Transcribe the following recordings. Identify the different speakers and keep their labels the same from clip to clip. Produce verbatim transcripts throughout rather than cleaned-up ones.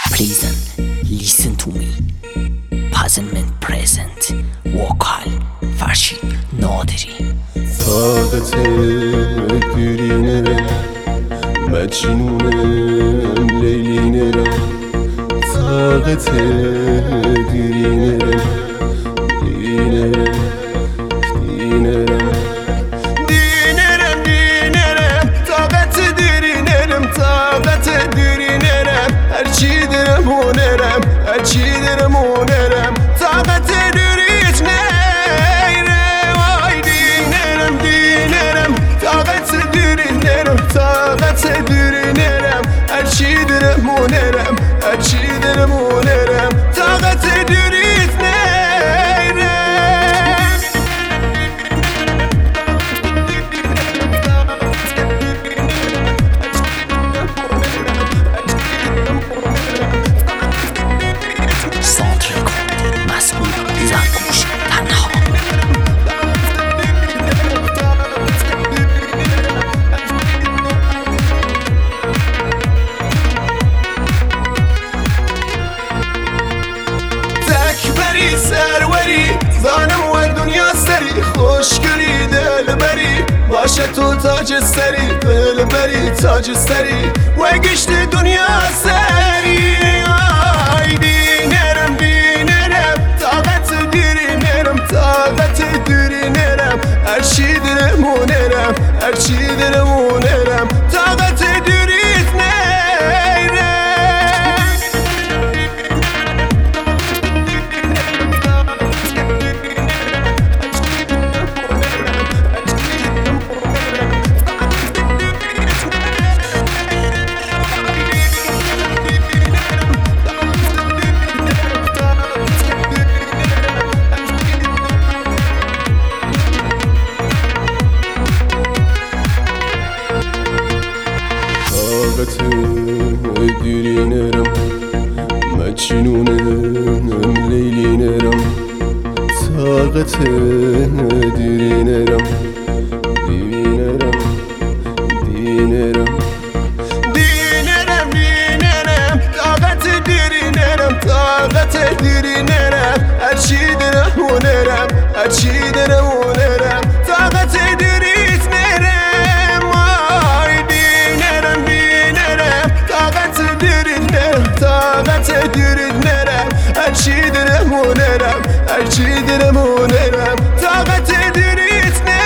Speaker 1: Please listen to me. Present and present. Vokal فرشید نادری.
Speaker 2: طاقت دیری نرم مجنونم لیلی نرم. طاقت دیری نرم دینرم دینرم دینرم دینرم. طاقت دیری نرم طاقت دیری نرم. هرچی درم هنرم هرچی درم هنرم. طاقت دیریت نرم وای دینرم دینرم. طاقت دیری نرم طاقت دیری نرم. هرچی درم هنرم هرچی درم هنرم. طاقت دیریت زانم و دنیا سری خوشگلی دل بری باشه تو تاج سری دل بری تاج سری و گشت دنیا سری. آی دینرم دینرم طاقت دیری نرم طاقت دیری نرم. هرچی درم هنرم هرچی درم هنرم. طاقت دیریت نرم. طاقت دیری نرم مجنونم لیلی نرم. طاقت دیری نرم دینرم دینرم دینرم دینرم. طاقت دیری نرم طاقت دیری نرم. هرچی درم هنرم هرچی درم هنرم. طاقت دیریت نرم وای دینرم دینرم. طاقت دیری نرم طاقت دیری نرم. هرچی درم هنرم هرچی درم هنرم. طاقت دیریت نرم.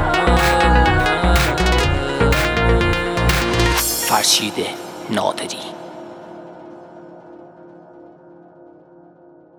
Speaker 1: فرشید نادری.